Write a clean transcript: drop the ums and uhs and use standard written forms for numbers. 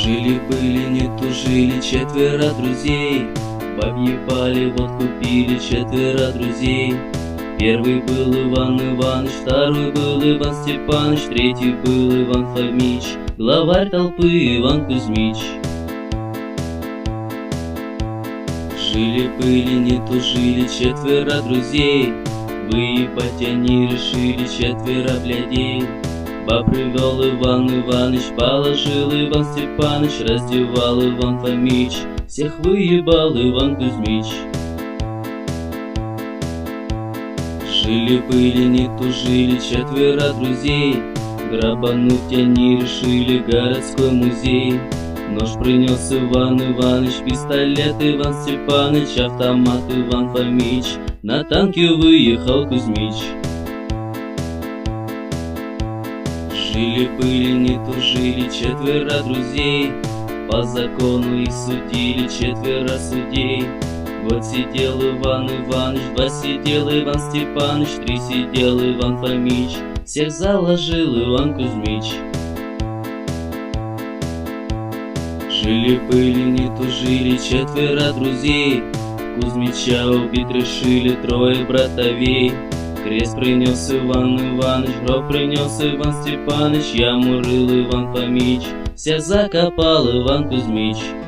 Жили-были, не тужили четверо друзей, бабьи пали, водку пили четверо друзей. Первый был Иван Иваныч, второй был Иван Степаныч, третий был Иван Фомич, главарь толпы Иван Кузьмич. Жили-были, не тужили четверо друзей, выебать они решили четверо блядей. Баб привел Иван Иваныч, положил Иван Степаныч, раздевал Иван Фомич, всех выебал Иван Кузьмич. Жили-были, не тужили четверо друзей, грабануть они решили городской музей. Нож принес Иван Иваныч, пистолет Иван Степаныч, автомат Иван Фомич, на танке выехал Кузьмич. Жили-были, не тужили четверо друзей, по закону их судили четверо судей. Год сидел Иван Иваныч, два сидел Иван Степаныч, три сидел Иван Фомич, всех заложил Иван Кузьмич. Жили-были, не тужили четверо друзей, Кузьмича убить решили трое братовей. Крест принес Иван Иваныч, гроб принес Иван Степаныч, яму рыл Иван Фомич, всех закопал Иван Кузьмич.